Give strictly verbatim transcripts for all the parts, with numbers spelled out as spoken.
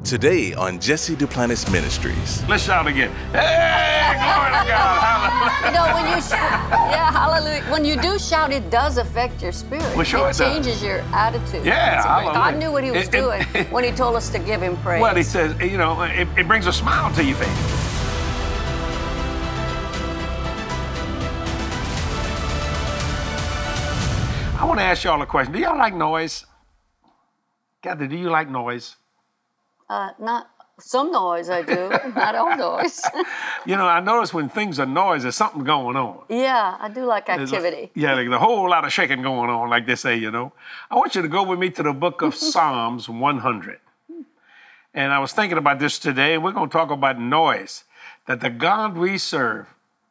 Today on Jesse Duplantis Ministries. Let's shout again. Hey, glory to God. Hallelujah. You know, when you shout, yeah, hallelujah. When you do shout, it does affect your spirit. Well, sure it it does. changes your attitude. Yeah, So God hallelujah. knew what he was It- it- doing when he told us to give him praise. Well, he says, you know, it, it brings a smile to your face. I want to ask y'all a question. Do y'all like noise? Kathy, do you like noise? Uh, not some noise I do, not all noise. You know, I notice when things are noise, there's something going on. Yeah, I do like There's a- activity. yeah, like a whole lot of shaking going on, like they say, you know. I want you to go with me to the book of Psalms one hundred. And I was thinking about this today, and we're going to talk about noise. That the God we serve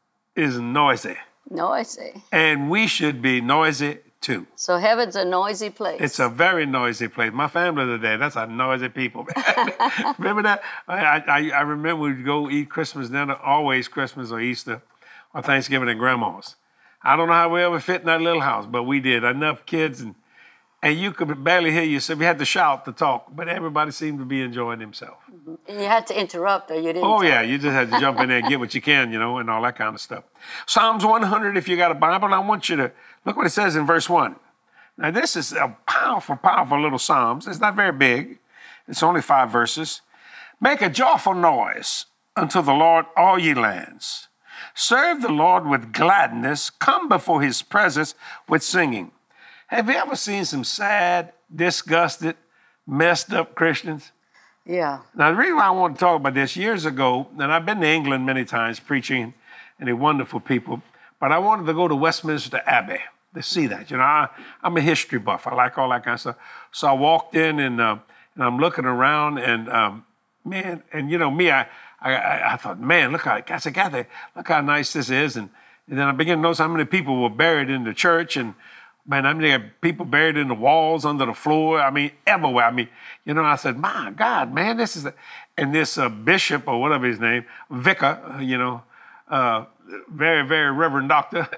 is noisy, Noisy. and we should be noisy too. So heaven's a noisy place. It's a very noisy place. My family today, that's a noisy people, man. Remember that? I, I, I remember we'd go eat Christmas dinner, always Christmas or Easter or Thanksgiving at Grandma's. I don't know how we ever fit in that little house, but we did. Enough kids, and and you could barely hear yourself. We had to shout to talk, but everybody seemed to be enjoying themselves. And you had to interrupt or you didn't. Oh, talk. yeah, you just had to jump in there and get what you can, you know, and all that kind of stuff. Psalms one hundred, if you got a Bible, I want you to look what it says in verse one. Now, this is a powerful, powerful little Psalms. It's not very big. It's only five verses. Make a joyful noise unto the Lord, all ye lands. Serve the Lord with gladness. Come before his presence with singing. Have you ever seen some sad, disgusted, messed up Christians? Yeah. Now, the reason why I want to talk about this, years ago, and I've been to England many times preaching, and they're wonderful people, but I wanted to go to Westminster Abbey to see that. You know, I, I'm a history buff. I like all that kind of stuff. So I walked in, and, uh, and I'm looking around, and um, man, and you know me, I, I, I thought, man, look how, I said, Kathy, look how nice this is. And, and then I began to notice how many people were buried in the church, and man, I mean, they had people buried in the walls, under the floor. I mean, everywhere. I mean, you know, I said, my God, man, this is, a, and this uh, bishop or whatever his name, vicar, uh, you know, uh, very, very reverend doctor.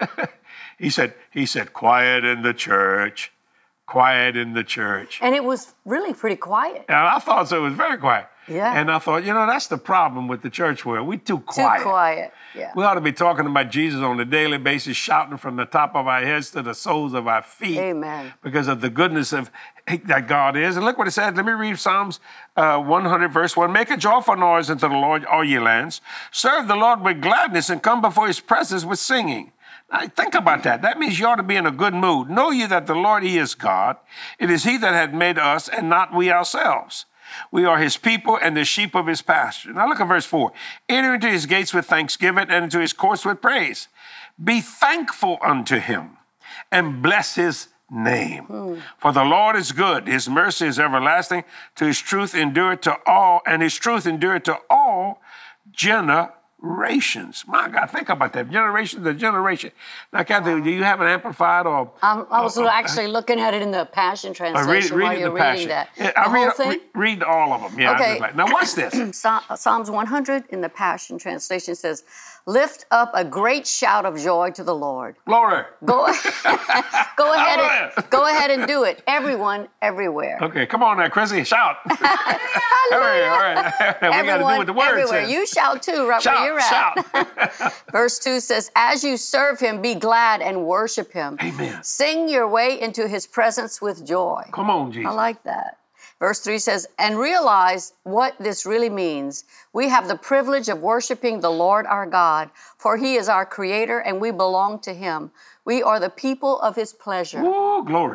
he said, he said, quiet in the church, quiet in the church. And it was really pretty quiet. And I thought so. It was very quiet. Yeah. And I thought, you know, that's the problem with the church world. We too quiet. Too quiet. Yeah. We ought to be talking about Jesus on a daily basis, shouting from the top of our heads to the soles of our feet. Amen. Because of the goodness of that God is. And look what it says. Let me read Psalms uh, one hundred, verse one. Make a joyful noise unto the Lord, all ye lands. Serve the Lord with gladness and come before his presence with singing. Now, think about that. That means you ought to be in a good mood. Know ye that the Lord, he is God. It is he that hath made us and not we ourselves. We are his people and the sheep of his pasture. Now look at verse four. Enter into his gates with thanksgiving and into his courts with praise. Be thankful unto him and bless his name. Mm. For the Lord is good. His mercy is everlasting. To his truth endureth to all, and his truth endureth to all generations. My God, think about that. Generation to generation. Now, Kathy, do you have an amplified or? Um, I was or, actually looking at it in the Passion Translation read, while read you're the reading Passion. that. Yeah, The I whole read, thing? re- read all of them. Yeah, Okay. I just like, now watch this. Psalms one hundred in the Passion Translation says, lift up a great shout of joy to the Lord. Glory. Go, go ahead Hallelujah. and go ahead and do it. Everyone, everywhere. Okay, come on now, Chrissy, shout. Hurry, all right. we got to do Everyone, what the word everywhere. says. You shout too, right Shout, where you're at. shout. Verse two says, as you serve him, be glad and worship him. Amen. Sing your way into his presence with joy. Come on, Jesus. I like that. Verse three says, and realize what this really means. We have the privilege of worshiping the Lord our God, for he is our creator and we belong to him. We are the people of his pleasure. Ooh, glory.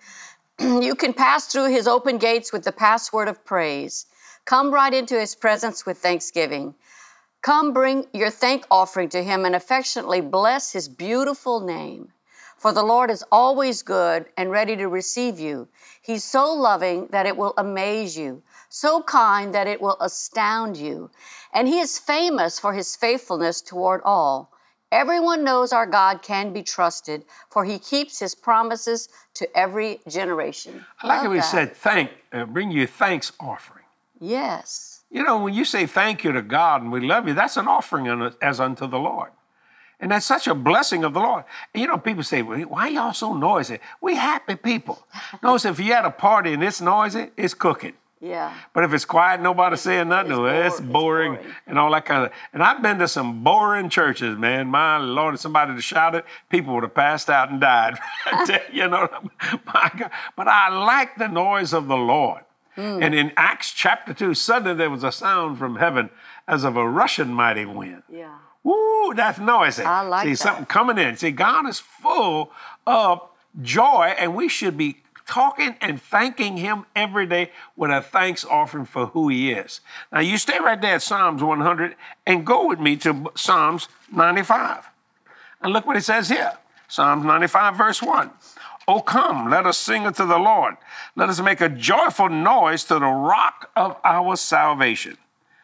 You can pass through his open gates with the password of praise. Come right into his presence with thanksgiving. Come bring your thank offering to him and affectionately bless his beautiful name. For the Lord is always good and ready to receive you. He's so loving that it will amaze you, so kind that it will astound you. And he is famous for his faithfulness toward all. Everyone knows our God can be trusted, for he keeps his promises to every generation. I like Love how he that. said, thank, uh, bring your thanks offering. Yes. You know, when you say thank you to God and we love you, that's an offering un- as unto the Lord. And that's such a blessing of the Lord. And you know, people say, well, why y'all so noisy? We happy people. Notice if you're at a party and it's noisy, it's cooking. Yeah. But if it's quiet, nobody saying nothing, It's well, it's bore- it's boring, boring. and all that kind of. And I've been to some boring churches, man. My Lord, if somebody had shouted, people would have passed out and died. You know, my God. But I like the noise of the Lord. Mm. And in Acts chapter two, suddenly there was a sound from heaven as of a rushing mighty wind. Yeah. Woo, that's noisy. I like See, that. something coming in. See, God is full of joy, and we should be talking and thanking him every day with a thanks offering for who he is. Now, you stay right there at Psalms one hundred and go with me to Psalms ninety-five. And look what it says here. Psalms ninety-five, verse one. Oh, come, let us sing unto the Lord. Let us make a joyful noise to the rock of our salvation.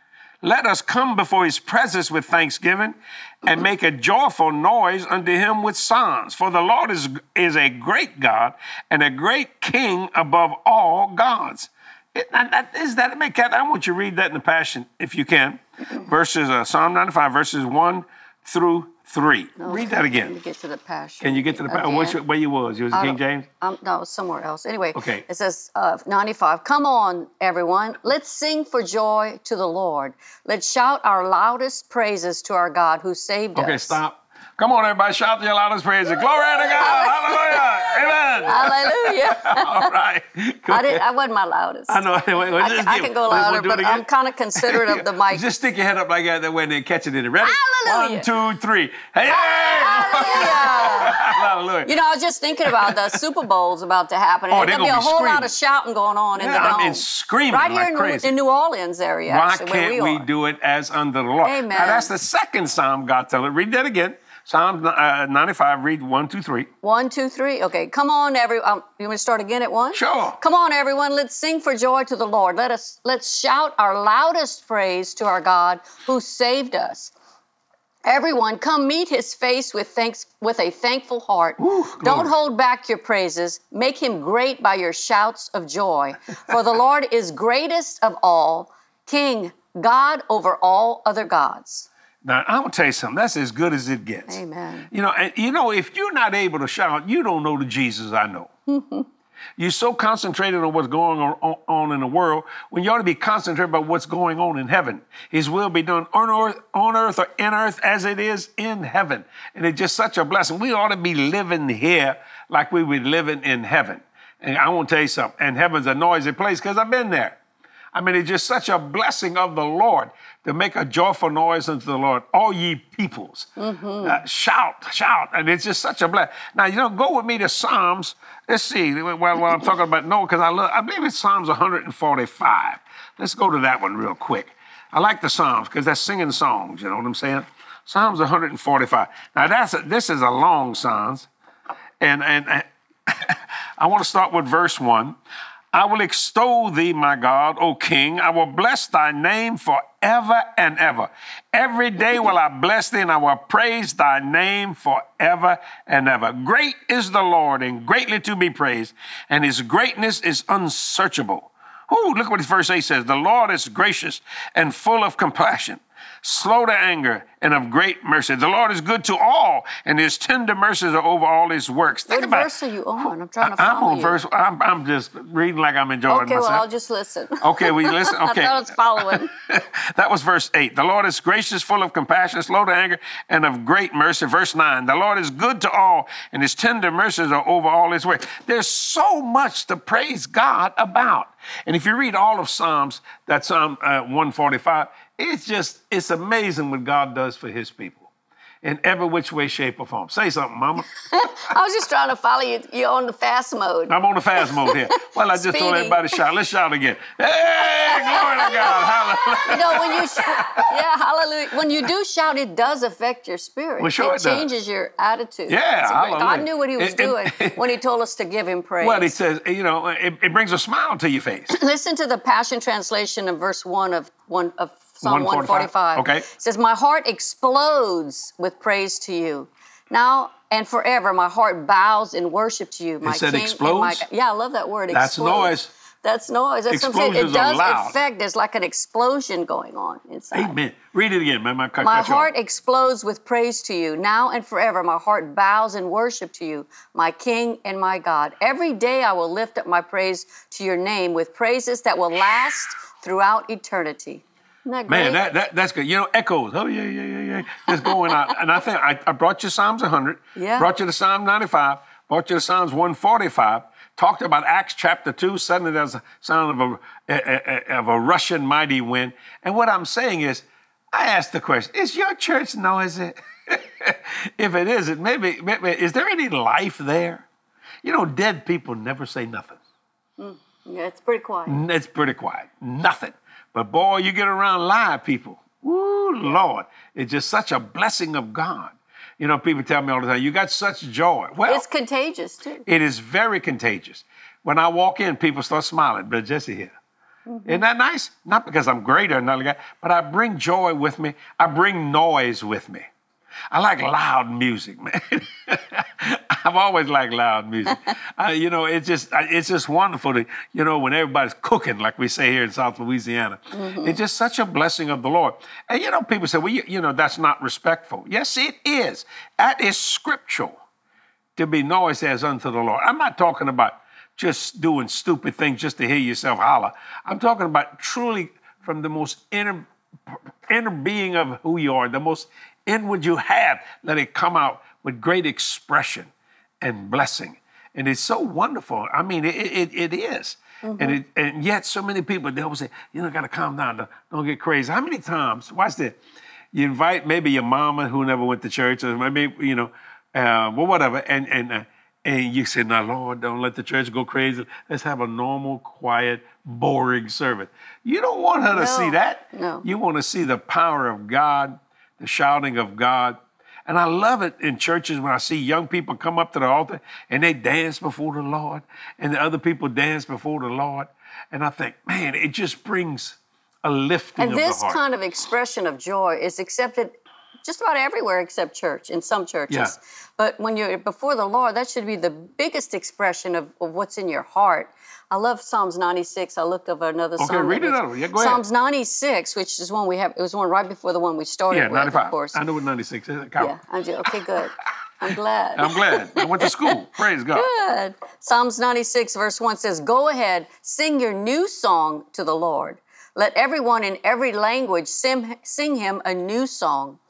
Let us come before his presence with thanksgiving and make a joyful noise unto him with psalms. For the Lord is, is a great God and a great King above all gods. It, that, that, is that, I want you to read that in the Passion, if you can. Verses, uh, Psalm ninety-five, verses one through three. No, Read that again. Let me get to the Passion. Can you get to the Passion? Which, where you was? You was I King don't- James? Um, no, it was somewhere else. Anyway, Okay. it says uh, ninety-five. Come on, everyone. Let's sing for joy to the Lord. Let's shout our loudest praises to our God who saved us. Okay, stop. Come on, everybody, shout your loudest praises. Glory to God. Hallelujah. Amen. Hallelujah. All right. Go I, didn't, ahead. I wasn't my loudest. I know. Wait, wait, I, just can, I give- can go we'll- we'll louder, do it but again. I'm kind of considerate of the mic. Just stick your head up like that, that way, and then catch it in it. Ready? Hallelujah. One, two, three. Hey! Hallelujah. Hallelujah. You know, I was just thinking about the Super Bowl's about to happen. Oh, And they're there'll be a gonna be whole lot screaming. of shouting going on in Yeah, the I dome. mean, screaming right like here in, crazy. in New Orleans area, Why actually, where can't we, we, are. do it as under the Lord? Amen. Now, that's the second Psalm God telling. Read that again. Psalm uh, ninety-five, read one, two, three. One, two, three. Okay, come on, every. Um, you want me to start again at one? Sure. Come on, everyone. Let's sing for joy to the Lord. Let us let's shout our loudest praise to our God who saved us. Everyone, come meet his face with thanks with a thankful heart. Ooh, Don't glory. hold back your praises. Make him great by your shouts of joy. For the Lord is greatest of all, King, God over all other gods. Now, I'm going to tell you something. That's as good as it gets. Amen. You know, and you know, if you're not able to shout, you don't know the Jesus I know. You're so concentrated on what's going on, on in the world when you ought to be concentrated about what's going on in heaven. His will be done on earth, on earth or in earth as it is in heaven. And it's just such a blessing. We ought to be living here like we were living in heaven. And I want to tell you something. And heaven's a noisy place because I've been there. I mean, it's just such a blessing of the Lord to make a joyful noise unto the Lord, all ye peoples. Uh, shout, shout. And it's just such a blessing. Now, you know, go with me to Psalms. Let's see, while, while I'm talking about Noah, because I love, I believe it's Psalms one forty-five. Let's go to that one real quick. I like the Psalms because they're singing songs, you know what I'm saying? Psalms one forty-five. Now, that's a, this is a long Psalms. And, and, and I want to start with verse one. I will extol thee, my God, O King. I will bless thy name forever and ever. Every day will I bless thee, and I will praise thy name forever and ever. Great is the Lord, and greatly to be praised, and his greatness is unsearchable. Ooh, look what verse eight says. The Lord is gracious and full of compassion, slow to anger, and of great mercy. The Lord is good to all, and his tender mercies are over all his works. Think What about verse are you on? I'm trying to I'm follow on you. verse. I'm, I'm just reading like I'm enjoying Okay, myself. well, I'll just listen. Okay, will you listen? Okay. I thought I was following. That was verse eight. The Lord is gracious, full of compassion, slow to anger, and of great mercy. Verse nine. The Lord is good to all, and his tender mercies are over all his works. There's so much to praise God about. And if you read all of Psalms, that's Psalm uh, one forty-five, it's just, it's amazing what God does for his people in every which way, shape, or form. Say something, Mama. I was just trying to follow you. You're on the fast mode. I'm on the fast mode here. Well, I just told Speedy. everybody to shout. Let's shout again. Hey, glory to God. Hallelujah. You know, when you, sh- yeah, hallelujah. When you do shout, it does affect your spirit. Well, sure it it does. changes your attitude. Yeah, It's a great- God hallelujah. knew what he was It- it- doing when he told us to give him praise. Well, he says, you know, it, it brings a smile to your face. Listen to the Passion Translation of verse one of one of Psalm one one forty-five? forty-five. Okay. It says, "My heart explodes with praise to you. Now and forever, my heart bows in worship to you, my said King and my explodes? God." Yeah, I love that word. That's explode. noise. That's noise. That's what I'm saying. It Explosions are does loud. affect. There's like an explosion going on inside. Amen. Read it again, man. My, cut, My cut you off. heart explodes with praise to you. Now and forever, my heart bows in worship to you, my King and my God. Every day I will lift up my praise to your name with praises that will last throughout eternity. Isn't that great? Man, that, that that's good. You know, echoes. Oh, yeah, yeah, yeah, yeah. Just going out. And I think I, I brought you Psalms one hundred. Yeah. Brought you to Psalm ninety-five. Brought you to Psalms one forty-five. Talked about Acts chapter two. Suddenly there's a sound of a, a, a, of a rushing mighty wind. And what I'm saying is, I asked the question, is your church noisy? If it isn't, maybe, maybe, is there any life there? You know, dead people never say nothing. Mm, yeah, it's pretty quiet. It's pretty quiet. Nothing. But boy, you get around live people. Woo, Lord. It's just such a blessing of God. You know, people tell me all the time, you got such joy. Well, It's contagious, too. it is very contagious. When I walk in, people start smiling. Brother Jesse here. Mm-hmm. Isn't that nice? Not because I'm great or nothing like that, but I bring joy with me. I bring noise with me. I like loud music, man. I've always liked loud music. uh, you know, it's just it's just wonderful to, you know, when everybody's cooking, like we say here in South Louisiana. Mm-hmm. It's just such a blessing of the Lord. And, you know, people say, well, you, you know, that's not respectful. Yes, it is. That is scriptural, to be noisy as unto the Lord. I'm not talking about just doing stupid things just to hear yourself holler. I'm talking about truly from the most inner, inner being of who you are, the most inward you have, let it come out with great expression and blessing. And it's so wonderful. I mean, it it, it is. Mm-hmm. And it, and yet so many people, they always say, you know, got to calm down, don't, don't get crazy. How many times, watch this, you invite maybe your mama who never went to church, or maybe, you know, uh, well, whatever, and, and, uh, and you say, now, Lord, don't let the church go crazy. Let's have a normal, quiet, boring service. You don't want her to No, see that. no. You want to see the power of God, the shouting of God. And I love it in churches when I see young people come up to the altar and they dance before the Lord, and the other people dance before the Lord. And I think, man, it just brings a lifting And of the this heart. kind of expression of joy is accepted just about everywhere except church, in some churches. Yeah. But when you're before the Lord, that should be the biggest expression of, of what's in your heart. I love Psalms ninety-six. I looked over another Okay, psalm. read that it was- out. Yeah, go ahead. Psalms ninety-six, which is one we have. It was one right before the one we started Yeah, with, ninety-five. of course. I know what ninety-six is. Yeah, I do. Okay, good. I'm glad. I'm glad. I went to school. Praise God. Good. Psalms ninety-six, verse one says, Go ahead, sing your new song to the Lord. Let everyone in every language sing, sing him a new song.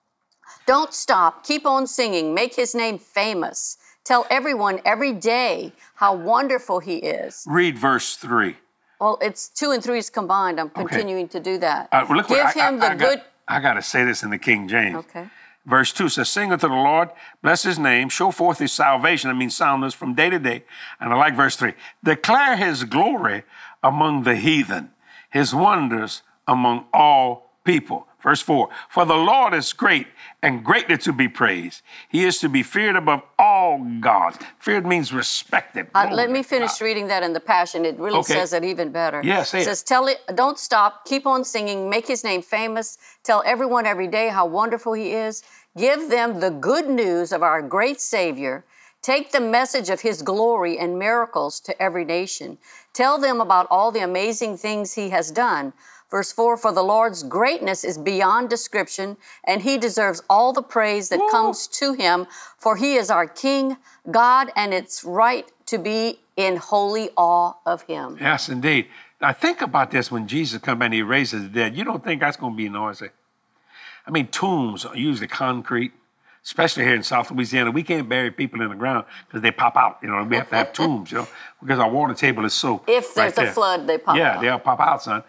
Don't stop. Keep on singing. Make his name famous. Tell everyone every day how wonderful he is. Read verse three. Well, it's two and threes combined. I'm continuing to do that. Uh, well, look Give what, I, him I, the I good. Got, I got to say this in the King James. Okay. Verse two says, Sing unto the Lord, bless his name, show forth his salvation. I mean, soundness from day to day. And I like verse three. Declare his glory among the heathen, his wonders among all people. Verse four, For the Lord is great and greatly to be praised. He is to be feared above all gods. Feared means respected. Uh, Glory let me to finish God. reading that in the Passion. It really Okay. says it even better. Yeah, say it it. says, Tell it, don't stop, keep on singing, make his name famous, tell everyone every day how wonderful he is. Give them the good news of our great Savior. Take the message of his glory and miracles to every nation. Tell them about all the amazing things he has done. Verse four, For the Lord's greatness is beyond description, and he deserves all the praise that Woo. comes to him, for he is our King, God, and it's right to be in holy awe of him. Yes, indeed. Now think about this when Jesus comes and he raises the dead. You don't think that's going to be noisy? I mean, tombs are usually concrete, especially here in South Louisiana. We can't bury people in the ground because they pop out. You know, we have to have tombs, you know, because our water table is so. If there's right a there. flood, they pop yeah, out. they'll pop out, son.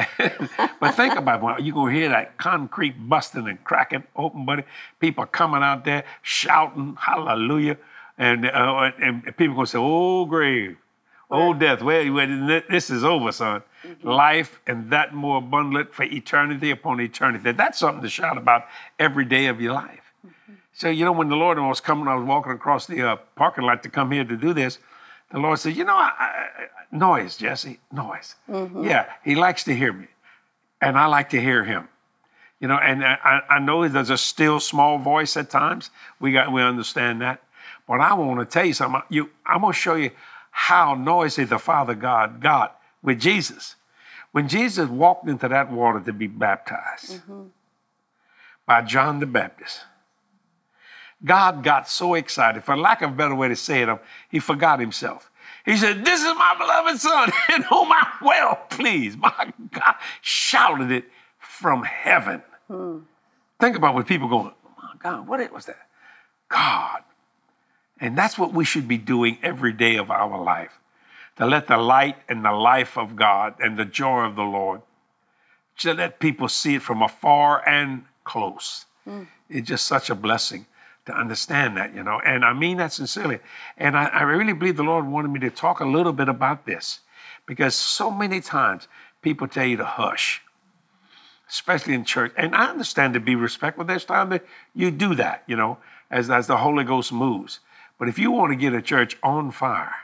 But think about it. When you're going to hear that concrete busting and cracking open, buddy. People coming out there shouting, hallelujah. And, uh, and people going to say, oh, grave. Oh, death, well, well, this is over, son. Mm-hmm. Life and that more abundant for eternity upon eternity. That's something to shout about every day of your life. Mm-hmm. So, you know, when the Lord was coming, I was walking across the uh, parking lot to come here to do this. The Lord said, you know, I, I, noise, Jesse, noise. Mm-hmm. Yeah, he likes to hear me, and I like to hear him. You know, and I, I know there's a still small voice at times. We got, we understand that. But I want to tell you something. You, I'm going to show you how noisy the Father God got with Jesus. When Jesus walked into that water to be baptized mm-hmm. by John the Baptist, God got so excited, for lack of a better way to say it, he forgot himself. He said, "This is my beloved son, in whom I'm well pleased." My God, shouted it from heaven. Hmm. Think about when people going, "Oh my God, what was that?" God. And that's what we should be doing every day of our life, to let the light and the life of God and the joy of the Lord, to let people see it from afar and close. Hmm. It's just such a blessing to understand that, you know, and I mean that sincerely. And I, I really believe the Lord wanted me to talk a little bit about this, because so many times people tell you to hush, especially in church. And I understand to be respectful. There's time that you do that, you know, as, as the Holy Ghost moves. But if you want to get a church on fire,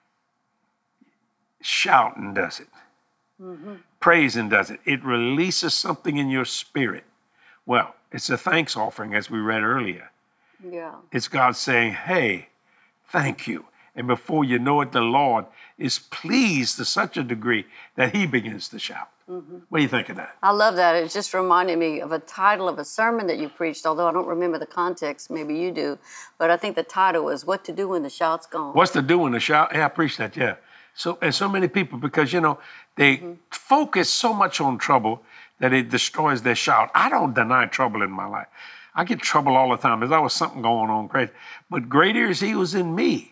shouting does it. Mm-hmm. Praising does it. It releases something in your spirit. Well, it's a thanks offering, as we read earlier. Yeah. It's God saying, "Hey, thank you." And before you know it, the Lord is pleased to such a degree that he begins to shout. Mm-hmm. What do you think of that? I love that. It just reminded me of a title of a sermon that you preached, although I don't remember the context. Maybe you do. But I think the title was "What to Do When the Shout's Gone." What's to do when the shout? Yeah, I preached that, yeah. So, and so many people, because, you know, they mm-hmm. focus so much on trouble that it destroys their shout. I don't deny trouble in my life. I get trouble all the time. There's always something going on crazy. But greater is he who's in me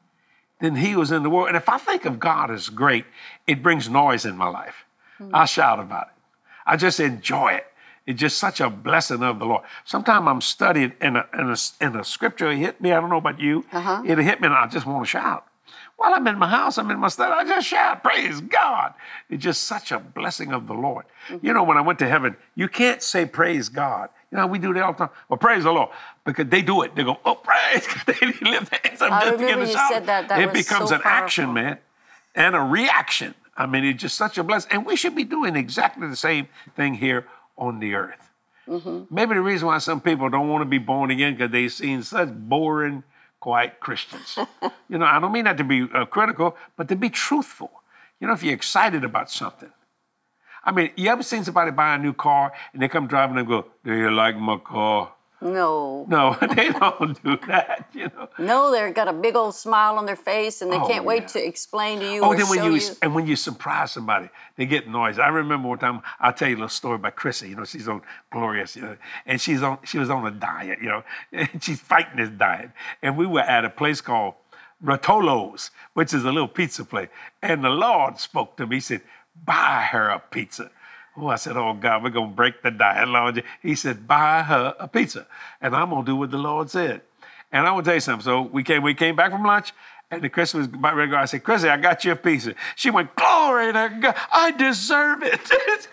than he was in the world. And if I think of God as great, it brings noise in my life. Mm-hmm. I shout about it. I just enjoy it. It's just such a blessing of the Lord. Sometimes I'm studying and a, and a, and a scripture hit me. I don't know about you. Uh-huh. It'll hit me and I just want to shout. While I'm in my house, I'm in my study, I just shout, "Praise God." It's just such a blessing of the Lord. Mm-hmm. You know, when I went to heaven, you can't say praise God. You know, we do that all the time. Well, praise the Lord. Because they do it. They go, "Oh, praise God." They lift their hands up I just to get remember a you shout. said that. That it was becomes so an powerful. action, man, and a reaction. I mean, it's just such a blessing. And we should be doing exactly the same thing here on the earth. Mm-hmm. Maybe the reason why some people don't want to be born again because they've seen such boring, quiet Christians. You know, I don't mean that to be uh, critical, but to be truthful. You know, if you're excited about something. I mean, you ever seen somebody buy a new car and they come driving and go, "Do you like my car?" No. No, they don't do that, you know. No, they've got a big old smile on their face and they Oh, can't yeah. wait to explain to you Oh, or then when show you, you. and when you surprise somebody, they get noisy. I remember one time, I'll tell you a little story about Chrissy. You know, she's on Glorious, you know, and she's on. She was on a diet, you know, and she's fighting this diet. And we were at a place called Rotolo's, which is a little pizza place. And the Lord spoke to me. He said, "Buy her a pizza." Oh, I said, "Oh, God, we're going to break the diet, Lord." He said, "Buy her a pizza." And I'm going to do what the Lord said. And I want to tell you something. So we came we came back from lunch, and the Chrissy was about ready to go. I said, "Chrissy, I got you a pizza." She went, "Glory to God. I deserve it.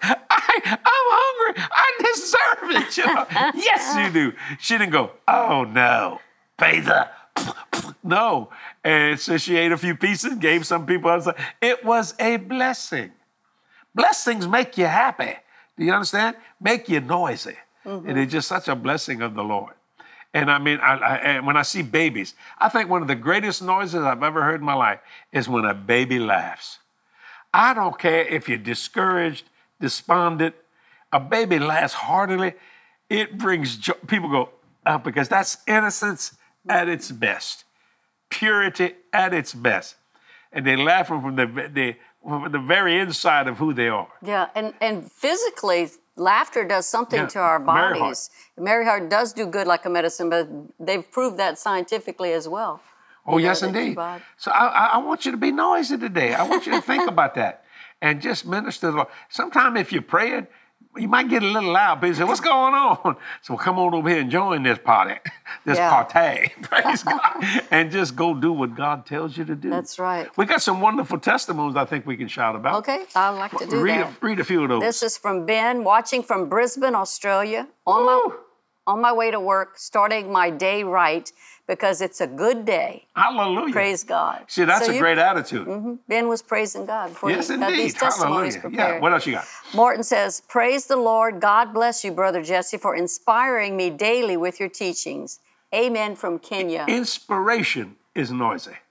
I, I'm hungry. I deserve it." You know? Yes, you do. She didn't go, "Oh, no, pizza." No. And so she ate a few pieces, gave some people else. It was a blessing. Blessings make you happy. Do you understand? Make you noisy. Mm-hmm. And it's just such a blessing of the Lord. And I mean, I, I, and when I see babies, I think one of the greatest noises I've ever heard in my life is when a baby laughs. I don't care if you're discouraged, despondent, a baby laughs heartily. It brings joy. People go, oh, because that's innocence at its best, purity at its best. And they laugh from the, the, from the very inside of who they are. Yeah, and, and physically, laughter does something Yeah, to our Merry bodies. Merry Heart does do good like a medicine, but they've proved that scientifically as well. Oh, You know, yes, that indeed. your body- So I, I I want you to be noisy today. I want you to think about that and just minister to the Lord. Sometimes if you're praying, you might get a little loud. People say, "What's going on?" So come on over here and join this party, this Yeah. party, praise God, and just go do what God tells you to do. That's right. We got some wonderful testimonies I think we can shout about. Okay, I'd like to do read that. A, read a few of those. This is from Ben, watching from Brisbane, Australia. On my, Woo! on my way to work, starting my day right because it's a good day. Hallelujah. Praise God. See, that's So a you- great attitude. Mhm. Ben was praising God before Yes, he got indeed. these testimonies Hallelujah. prepared. Yeah, what else you got? Morton says, praise the Lord. God bless you, Brother Jesse, for inspiring me daily with your teachings. Amen from Kenya. Inspiration is noisy.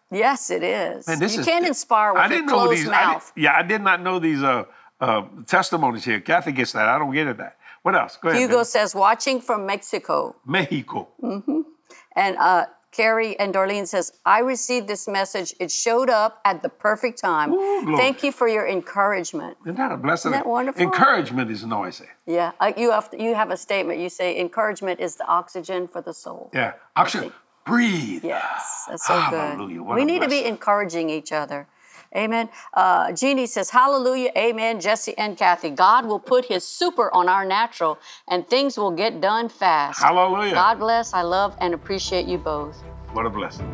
Yes, it is. Man, this you is- can't inspire with I a didn't know closed these. I mouth. did, yeah, I did not know these uh, uh, testimonies here. Kathy gets that. I don't get it that. What else? Go ahead. Hugo Debbie. says, watching from Mexico. Mexico. And uh, Carrie and Darlene says, I received this message. It showed up at the perfect time. Ooh, glory. Thank you for your encouragement. Isn't that a blessing? Isn't that wonderful? Encouragement is noisy. Yeah, uh, you have you have a statement. You say encouragement is the oxygen for the soul. Yeah. Oxygen. Breathe. Yes, that's so Hallelujah. good. What We a need to be blessing. encouraging each other. Amen. Uh, Jeannie says, hallelujah, amen, Jesse and Kathy. God will put his super on our natural and things will get done fast. Hallelujah. God bless. I love and appreciate you both. What a blessing.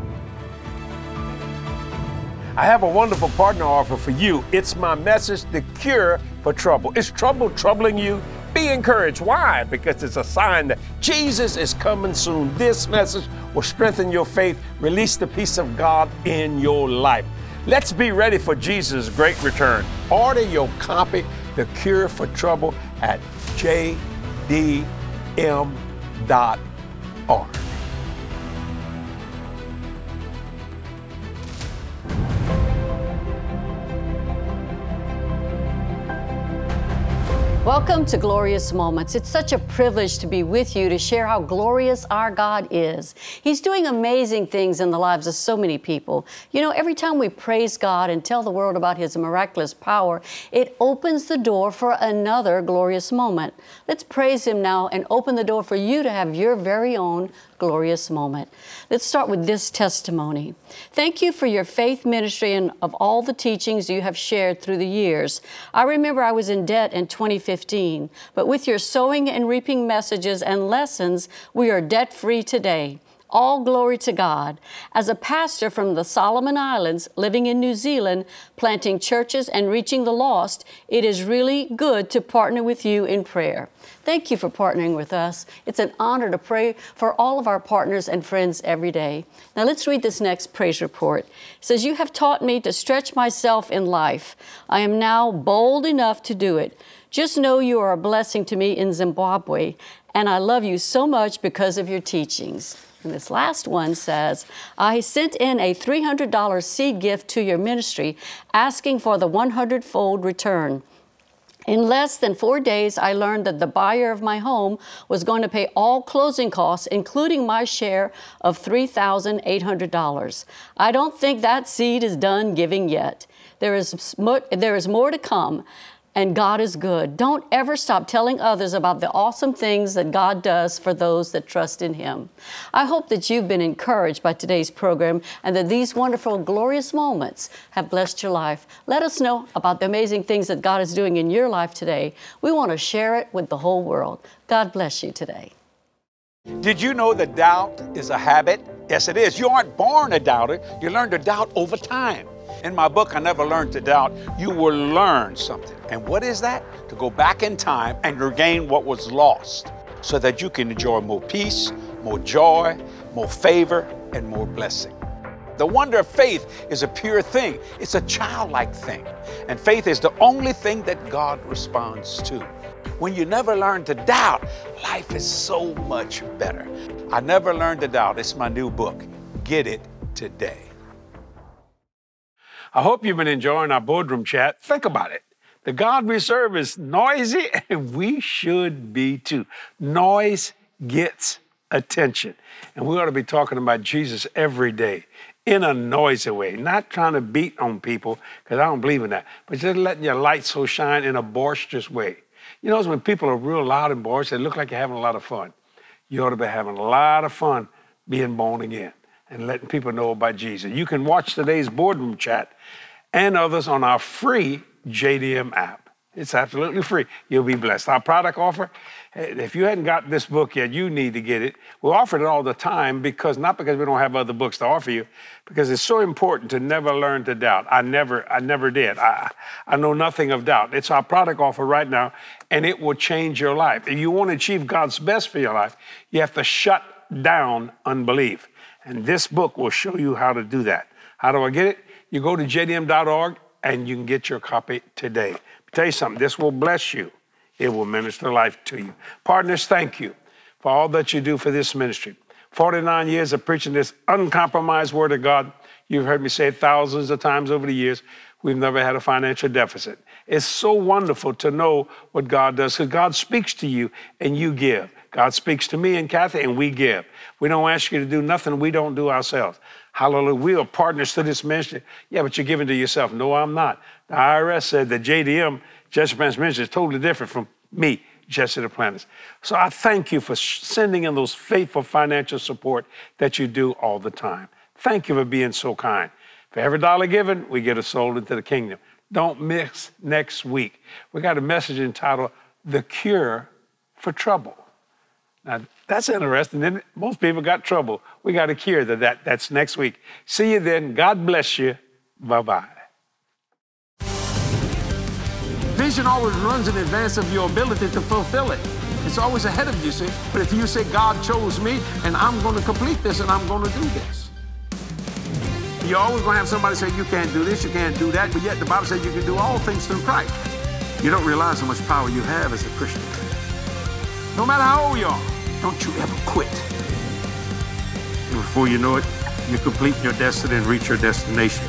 I have a wonderful partner offer for you. It's my message, The Cure for Trouble. Is trouble troubling you? Be encouraged. Why? Because it's a sign that Jesus is coming soon. This message will strengthen your faith, release the peace of God in your life. Let's be ready for Jesus' great return. Order your copy, The Cure for Trouble, at j d m dot org. Welcome to Glorious Moments. It's such a privilege to be with you to share how glorious our God is. He's doing amazing things in the lives of so many people. You know, every time we praise God and tell the world about His miraculous power, it opens the door for another glorious moment. Let's praise Him now and open the door for you to have your very own glorious moment. Let's start with this testimony. Thank you for your faith ministry and of all the teachings you have shared through the years. I remember I was in debt in twenty fifteen, but with your sowing and reaping messages and lessons, we are debt-free today. All glory to God. As a pastor from the Solomon Islands, living in New Zealand, planting churches and reaching the lost, it is really good to partner with you in prayer. Thank you for partnering with us. It's an honor to pray for all of our partners and friends every day. Now let's read this next praise report. It says, you have taught me to stretch myself in life. I am now bold enough to do it. Just know you are a blessing to me in Zimbabwe, and I love you so much because of your teachings. And this last one says, I sent in a three hundred dollars seed gift to your ministry, asking for the one hundred fold return. In less than four days, I learned that the buyer of my home was going to pay all closing costs, including my share of three thousand eight hundred dollars. I don't think that seed is done giving yet. There is more, there is more to come. And God is good. Don't ever stop telling others about the awesome things that God does for those that trust in Him. I hope that you've been encouraged by today's program and that these wonderful, glorious moments have blessed your life. Let us know about the amazing things that God is doing in your life today. We want to share it with the whole world. God bless you today. Did you know that doubt is a habit? Yes, it is. You aren't born a doubter. You learn to doubt over time. In my book, I Never Learned to Doubt, you will learn something. And what is that? To go back in time and regain what was lost so that you can enjoy more peace, more joy, more favor, and more blessing. The wonder of faith is a pure thing. It's a childlike thing. And faith is the only thing that God responds to. When you never learn to doubt, life is so much better. I Never Learned to Doubt. It's my new book. Get it today. I hope you've been enjoying our boardroom chat. Think about it. The God we serve is noisy, and we should be too. Noise gets attention. And we ought to be talking about Jesus every day in a noisy way, not trying to beat on people, because I don't believe in that, but just letting your light so shine in a boisterous way. You know, when people are real loud and boisterous, they look like you're having a lot of fun. You ought to be having a lot of fun being born again and letting people know about Jesus. You can watch today's boardroom chat and others on our free J D M app. It's absolutely free. You'll be blessed. Our product offer, if you hadn't got this book yet, you need to get it. We offer it all the time because, not because we don't have other books to offer you, because it's so important to never learn to doubt. I never, I never did. I, I know nothing of doubt. It's our product offer right now, and it will change your life. If you want to achieve God's best for your life, you have to shut down unbelief. And this book will show you how to do that. How do I get it? You go to j d m dot org and you can get your copy today. Tell you something, this will bless you. It will minister life to you. Partners, thank you for all that you do for this ministry. forty-nine years of preaching this uncompromised word of God. You've heard me say it thousands of times over the years, we've never had a financial deficit. It's so wonderful to know what God does, because God speaks to you and you give. God speaks to me and Kathy and we give. We don't ask you to do nothing we don't do ourselves. Hallelujah. We are partners to this ministry. Yeah, but you're giving to yourself. No, I'm not. The I R S said that J D M, Jesse Duplantis Ministry, is totally different from me, Jesse Duplantis. So I thank you for sending in those faithful financial support that you do all the time. Thank you for being so kind. For every dollar given, we get a soul into the kingdom. Don't miss next week. We got a message entitled, The Cure for Trouble. Now, that's interesting. Then most people got trouble. We got a cure to that. That's next week. See you then. God bless you. Bye-bye. Vision always runs in advance of your ability to fulfill it. It's always ahead of you, see? But if you say, God chose me, and I'm going to complete this, and I'm going to do this. You're always going to have somebody say, you can't do this, you can't do that, but yet the Bible says you can do all things through Christ. You don't realize how much power you have as a Christian. No matter how old you are, don't you ever quit. And before you know it, you complete your destiny and reach your destination.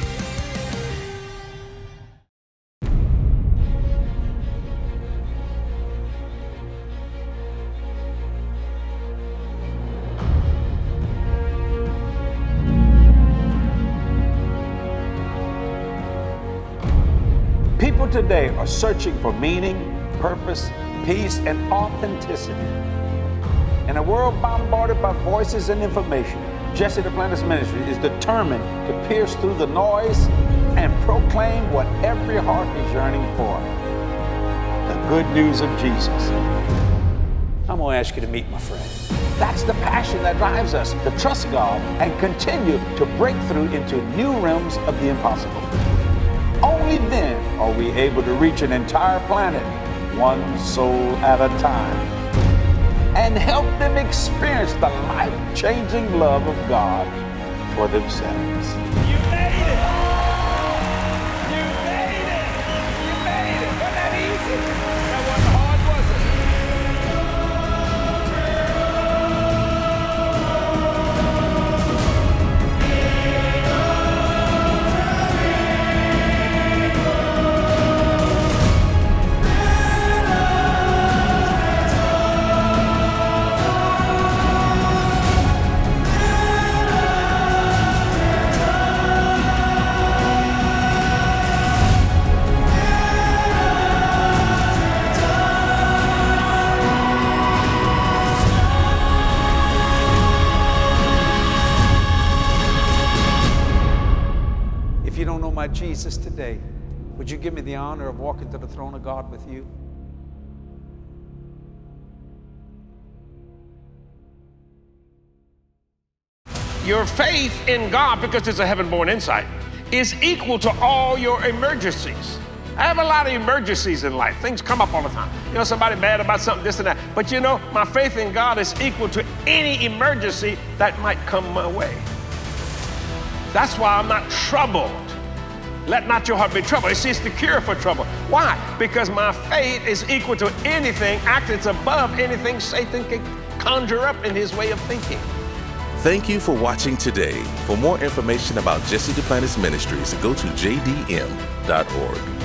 People today are searching for meaning, purpose, peace, and authenticity. In a world bombarded by voices and information, Jesse Duplantis Ministry is determined to pierce through the noise and proclaim what every heart is yearning for: the good news of Jesus. I'm going to ask you to meet my friend. That's the passion that drives us to trust God and continue to break through into new realms of the impossible. Only then are we able to reach an entire planet, one soul at a time, and help them experience the life-changing love of God for themselves. You made it! You made it! You made it! Wasn't that easy? That wasn't hard, was it? If you don't know my Jesus today, would you give me the honor of walking to the throne of God with you? Your faith in God, because it's a heaven-born insight, is equal to all your emergencies. I have a lot of emergencies in life. Things come up all the time. You know, somebody mad about something, this and that. But you know, my faith in God is equal to any emergency that might come my way. That's why I'm not troubled. Let not your heart be troubled. You see, it's the cure for trouble. Why? Because my faith is equal to anything, actually it's above anything Satan can conjure up in his way of thinking. Thank you for watching today. For more information about Jesse Duplantis Ministries, go to j d m dot org.